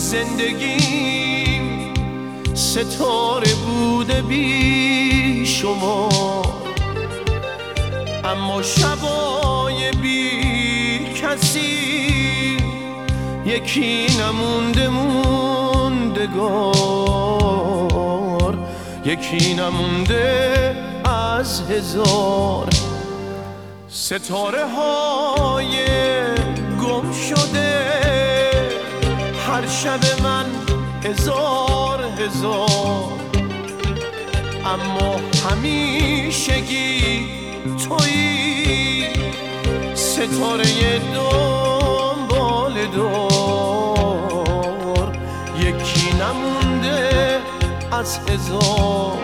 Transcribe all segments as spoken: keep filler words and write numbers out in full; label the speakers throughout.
Speaker 1: زندگیم ستاره بوده بی شمار، اما شبای بی کسی یکی نمونده موندگار، یکی نمونده از هزار. ستاره های گم شده هر شب من هزار هزار، اما همیشگی تویی ستاره دنبال دار، یکی نمونده از هزار.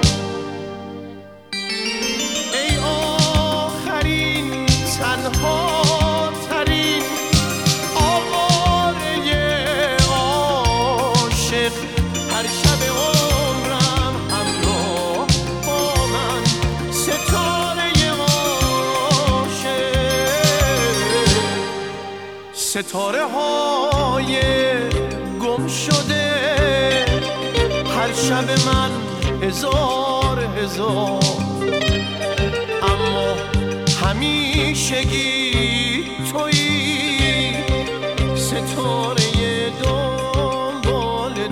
Speaker 1: ای آخرین تنها ترین آواره عاشق، هر شب عمرم همراه با من ستاره عاشق. ستاره های گم شده هر شب من هزار هزار، اما همیشگی تویی ستاره دنبال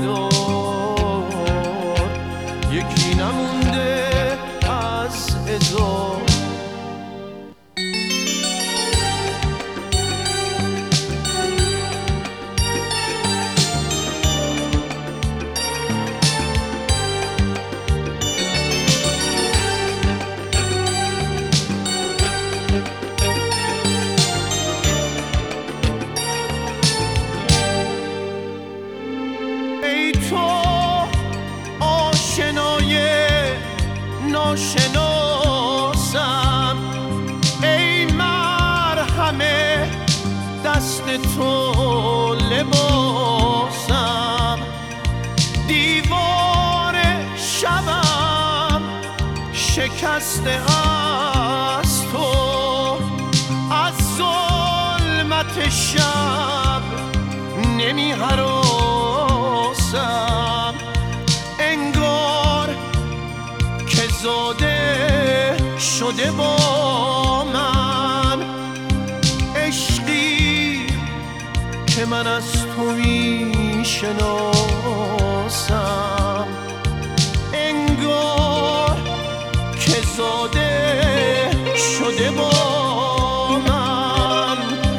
Speaker 1: دار، یکی نمونده از هزار. ناشناسم ای مرهمه دست تو لباسم، دیوار شبم شکسته از تو، از ظلمت شب نمی هراسم، انگار که زاده شده با من عشقی که من از تو می شناسم، انگار که زاده شده با من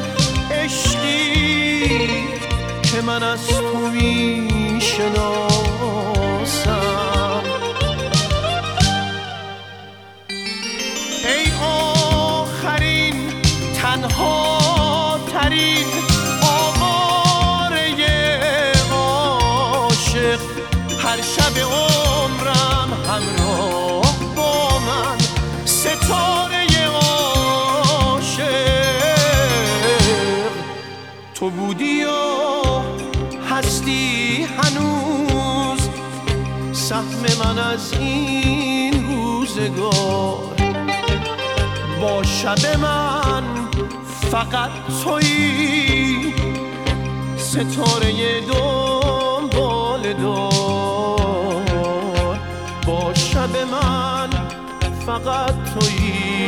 Speaker 1: عشقی که من از تو می شناسم. ای آخرین تنها ترین آواره عاشق، هر شب عمرم همراه با من ستاره عاشق. تو بودی و هستی هنوز سهم من از این روزگار، با شب من فقط تویی ستاره دنبال دار، با شب من فقط تویی.